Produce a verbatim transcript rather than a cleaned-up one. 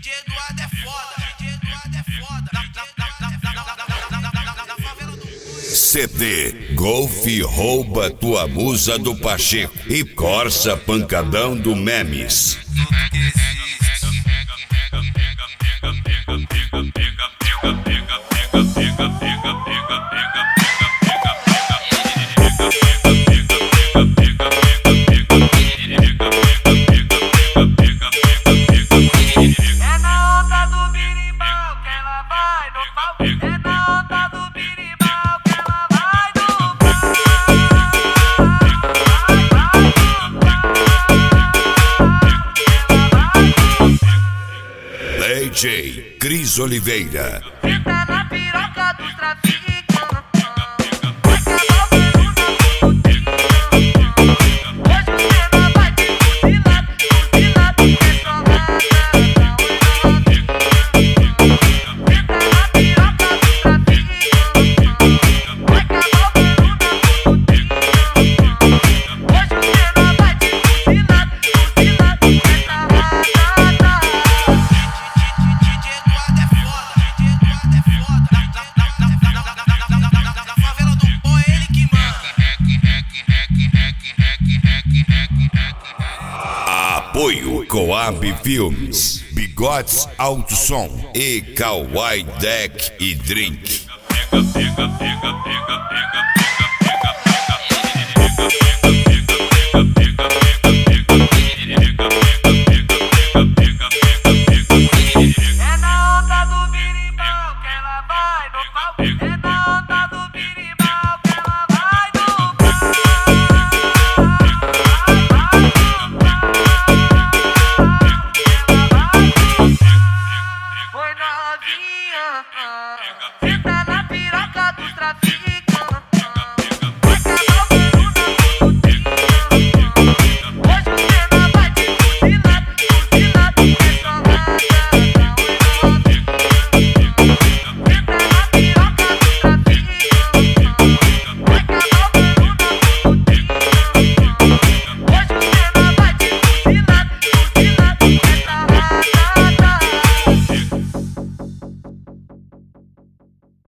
D J Eduardo é foda, D J Eduardo é foda. Da favela do C D Golf rouba tua musa do Pacheco e Corsa pancadão do Memes. D J Cris Oliveira. Entra na piroca dos traficantes. Apoio Coab Filmes, Bigodes Alto Som e Kawaii Deck e Drink. pega, pega, pega, pega, pega.